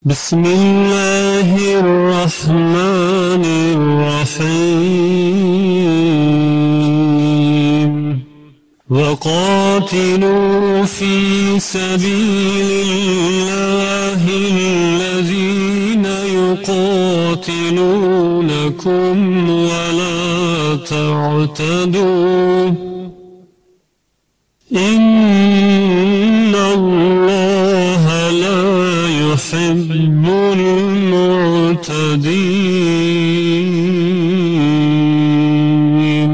بسم الله الرحمن الرحيم وقاتلوا في سبيل الله الذين يقاتلونكم ولا تعتدوا إن الله لا يحب المعتدين.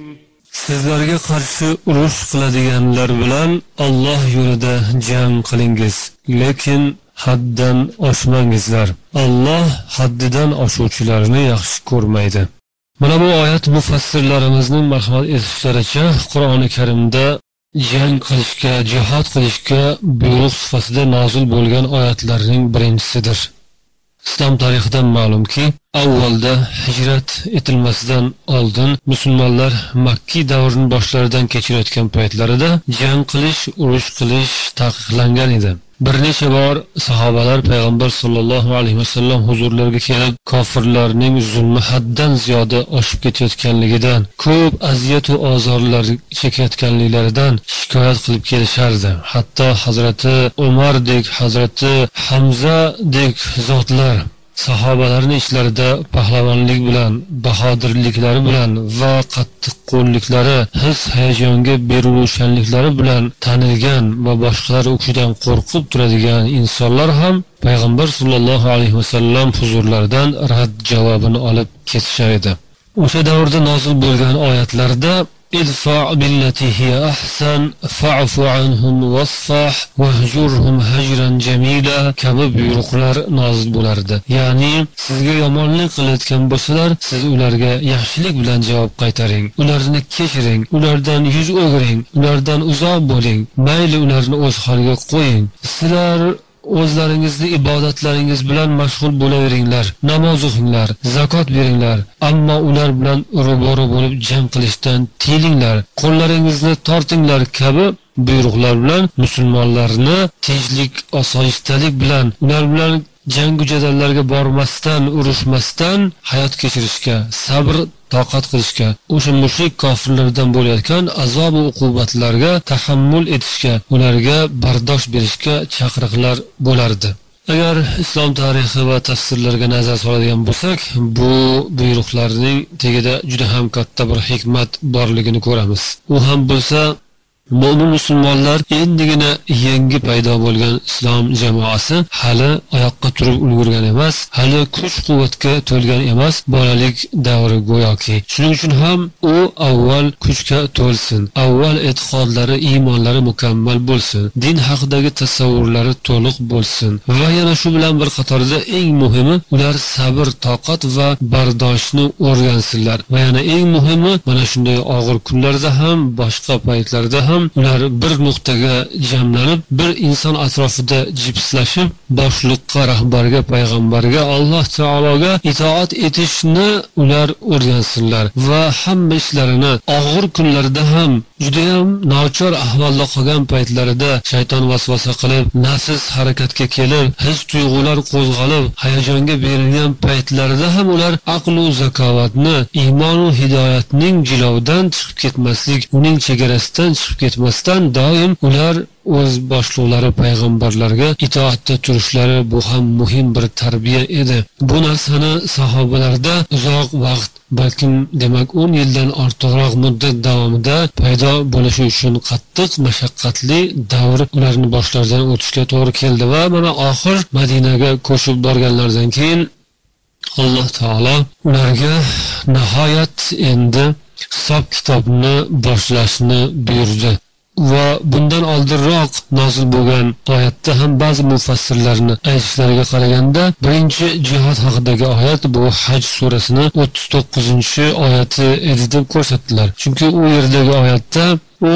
Sizlarga qarshi urush qiladiganlar bilan Alloh yo'lida jang qilingiz, lekin haddan oshmangizlar. Alloh haddidan oshuvchilarni yaxshi ko'rmaydi. Mana bu oyat mufassirlarimizning marhamat etishlaricha Qur'oni Karimda jang qilishga, jihad qilishga buyruq sifatida nozil bo'lgan oyatlarning birinchisidir. Islom tarixidan ma'lumki, avvalda hijrat etilmasidan oldin musulmonlar Makki davrining boshlaridan kechirayotgan paytlarida jang qilish, urush qilish taqiqlangan edi. Bir necha bor sahobalar payg'ambar sollallohu alayhi vasallam huzurlariga kelib, kofirlarning zulmi haddan ziyoda oshib ketayotganligidan, ko'p aziyat va ozorlar chekayotganliklaridan shikoyat qilib kelishardi. Hatto Hazrati Umardek, Hazrati Hamzadek zotlar sahobalarning ishlarida pahlavonlik bilan, bahodirliklari bilan va qattiq qo'lliklari, his-hayajonga beriluvchanliklari bilan tanilgan va boshqalar o'qishidan qo'rqib turadigan insonlar ham payg'ambar sollallohu alayhi vasallam huzurlaridan rad javobini olib ketishar edi. O'sha davrda nozil bo'lgan oyatlarda idfa' billati hiya ahsan fa'fu anhum wasfah wahjurhum hajran jamila kabi buyruqlar nozil bo'lardi. Ya'ni sizga yomonlik qilayotgan bo'lsalar, siz ularga yaxshilik bilan javob qaytaring. Ularni kechiring, ulardan yuz o'giring, ulardan uzoq bo'ling. Mayli ularni o'z holiga qo'ying. Sizlar o'zlaringizni ibodatlaringiz bilan mashg'ul bo'laveringlar, namoz o'qinglar, zakot beringlar, ammo ular bilan ro'baro bo'lib jang qilishdan tiyilinglar, qo'llaringizni tortinglar kabi buyruqlar bilan musulmonlarni tinchlik, osoyishtalik bilan, ular bilan jangu jadallarga bormasdan, urushmasdan hayot kechirishga, sabr toqat qilishga, o'sha mushrik kofirlardan bo'layotgan azob va uqubatlarga tahammul etishga, ularga bardosh berishga chaqiriqlar bo'lardi. Agar islom tarixi va tafsirlarga nazar soladigan bo'lsak, bu buyruqlarning tagida juda ham katta bir hikmat borligini ko'ramiz. U ham bo'lsa, mo'min musulmonlar endigina yangi paydo bo'lgan islom jamoasi hali oyoqqa turib ulgurgan emas, hali kuch-quvvatga to'lgan emas, bolalik davri go'yoki. Shuning uchun ham u avval kuchga to'lsin, avval e'tiqodlari, iymonlari mukammal bo'lsin, din haqidagi tasavvurlari to'liq bo'lsin va yana shu bilan bir qatorda eng muhimi ular sabr, toqat va bardoshni o'rgansinlar. Va yana eng muhimi mana shunday og'ir kunlarda ham, boshqa paytlarda ham ular bir nuqtaga jamlanib, bir inson atrofida jipslashib, boshliqqa, rahbarga, payg'ambarga, Alloh taologa itoat etishni ular o'rgansinlar va hamma ishlarini og'ir kunlarda ham, juda ham nochor ahvolda qolgan paytlarida shayton vasvasa qilib, nafs harakatga kelib, his-tuyg'ular qo'zg'alib, hayajonga berilgan paytlarida ham ular aql va zakovatni, iymon va hidoyatning jilovidan chiqib ketmaslik, uning chegarasidan chiqib ketmasdan doim ular o'z boshliqlari payg'ambarlarga itoatda turishlari bu ham muhim bir tarbiya edi. Bu narsani sahobalarda uzoq vaqt, balkim demak 10 yildan ortiqroq muddat davomida paydo bo'lishi uchun qattiq mashaqqatli davr ularni boshlaridan o'tishga to'g'ri keldi va mana oxir Madinaga ko'chib borganlaridan keyin Alloh taolo ularga nihoyat endi hisob kitobni boshlashni buyurdi. Va bundan oldinroq nozil bo'lgan oyatda ham ba'zi mufassirlarni aytishlariga qaraganda, birinchi jihad haqidagi oyat bu Haj surasining 39-oyati edi deb ko'rsatdilar. Chunki u yerdagi oyatda o'z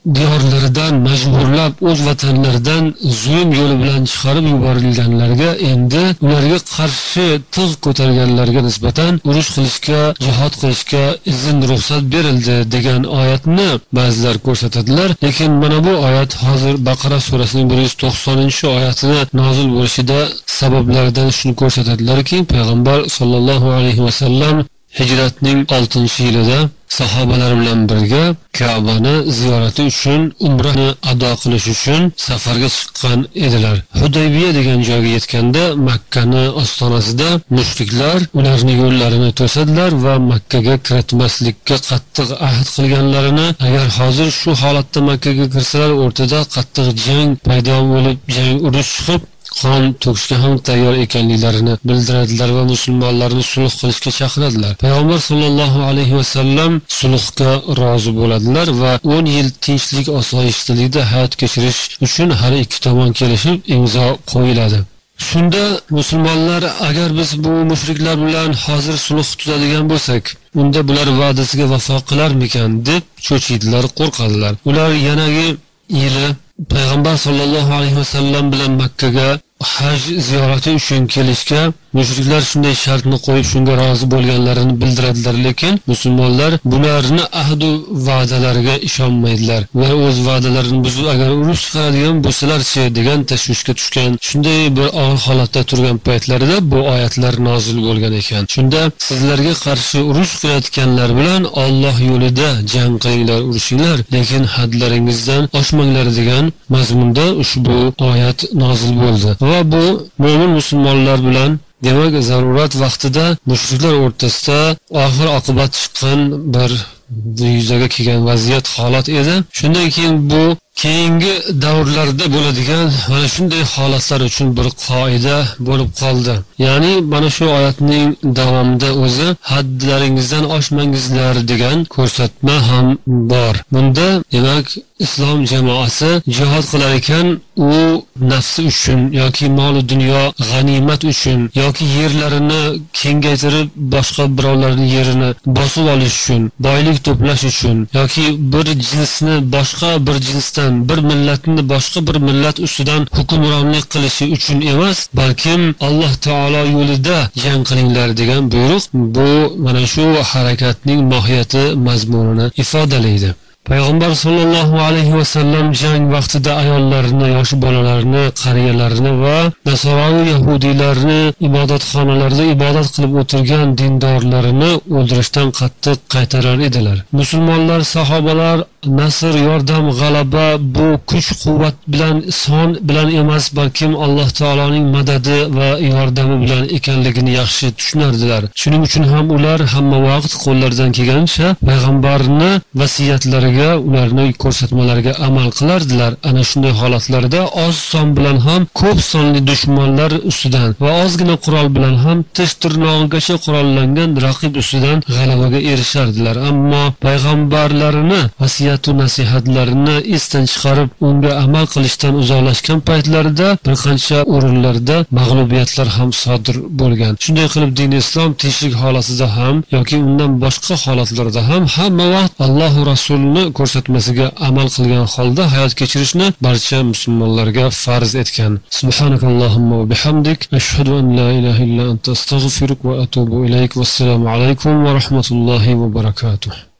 diyorlaridan majburlab o'z vatanlaridan zulm yo'li bilan chiqarib yuborilganlarga endi ularga qarshi tig' ko'targanlarga nisbatan urush qilishga, jihad qilishga izn ruxsat berildi degan oyatni ba'zilar ko'rsatadilar. Lekin mana bu oyat hozir Baqara surasining 190-oyatini nozil bo'lishida sabablaridan shuni ko'rsatadilarki, payg'ambar sollallohu alayhi vasallam hijratning 6-yilida sahobalar bilan birga Ka'bani ziyorati uchun umrani ado qilish uchun safarga chiqqan edilar. Hudaybiya degan joyga yetganda Makkani ostonasida mushriklar ularning yo'llarini to'sadilar va Makkaga kiritmaslikka qattiq ahd qilganlarini, agar hozir shu holatda Makkaga kirsalar o'rtada qattiq jang paydo bo'lib, jang urush chiqib qon to'kishga ham tayyor ekanliklarini bildiradilar va musulmonlarni sulh qilishga chaqiradilar. Payg'ambar sollallohu alayhi vasallam sulhga rozi bo'ladilar va 10 yil tinchlik, osoyishtalikda hayot kechirish uchun har ikki tomon kelishib imzo qo'yiladi. Shunda musulmonlar agar biz bu mushriklar bilan hozir sulh tuzadigan bo'lsak, unda bular va'dasiga vafo qilarmikan deb cho'chiydilar, qo'rqadilar. Ular yanagi yili payg'ambar sollallohu alayhi vasallam bilan Makkaga haj ziyorati uchun kelishga mushriklar shunday shartni qo'yib shunga rozi bo'lganlarini bildiradilar, lekin musulmonlar bularni ahdu va'dalariga ishonmaydilar va o'z va'dalarini buzib agar urush chiqaradigan bo'lsalarchi degan tashvishga tushgan. Shunday bir og'ir holatda turgan paytlarida bu oyatlar nozil bo'lgan ekan. Shunda sizlarga qarshi urush qilayotganlar bilan Alloh yo'lida jang qilinglar, urushinglar, lekin hadlaringizdan oshmanglar degan mazmunda ushbu oyat nozil bo'ldi. Va bu mo'min musulmonlar bilan demak zarurat vaqtida mushriklar o'rtasida oxir oqibat chiqqan bir yuzaga kelgan vaziyat, holat edi. Shundan keyin bu keyingi davrlarda bo'ladigan mana shunday holatlar uchun bir qoida bo'lib qoldi. Ya'ni mana shu oyatning davomida o'zi hadlaringizdan oshmangizlar degan ko'rsatma ham bor. Bunda demak islom jamoasi jihad qilar ekan, u nafsi uchun yoki mol dunyo g'animat uchun yoki yerlarini kengaytirib boshqa birovlarning yerini bosib olish uchun, boylik to'plash uchun yoki bir jinsni boshqa bir jinsdan, bir millatni boshqa bir millat ustidan hukmronlik qilishi uchun emas, balkim Alloh taolo yo'lida jang qilinglar degan buyruq bu mana shu harakatning mohiyati, mazmunini ifodalaydi. Payg'ambar sollallohu alayhi vasallam jang vaqtida ayollarini, yosh bolalarini, qariyalarini va nasoraviy yahudiylarni ibodatxonalarda ibodat qilib o'tirgan dindorlarini o'ldirishdan qattiq qaytarar edilar. Musulmonlar, sahobalar nasr, yordam, g'alaba bu kuch-quvvat bilan, son bilan emas, balkim Alloh taoloning madadi va yordami bilan ekanligini yaxshi tushunardilar. Shuning uchun ham ular hamma vaqt qo'llaridan kelgancha payg'ambarning vasiyatlariga, ularning ko'rsatmalariga amal qilardilar. Ana shunday holatlarda oz son bilan ham ko'p sonli dushmanlar ustidan va ozgina qurol bilan ham tish tirnog'igacha qurollangan raqib ustidan g'alabaga erishardilar. Ammo payg'ambarlarini vasiyat va nasihatlarini esdan chiqarib, unga amal qilishdan uzoqlashgan paytlarida bir qancha o'rinlarda mag'lubiyatlar ham sodir bo'lgan. Shunday qilib din islom tinchlik holatida ham yoki undan boshqa holatlarda ham hamma vaqt Alloh va Rasulining ko'rsatmasiga amal qilgan holda hayot kechirishni barcha musulmonlarga farz etgan. Subhanakallohumma va bihamdik, ashhadu an la ilaha illa anta, astaghfiruka va atubu ilayk. Vassalomu alaykum va rahmatullohi va barakatuh.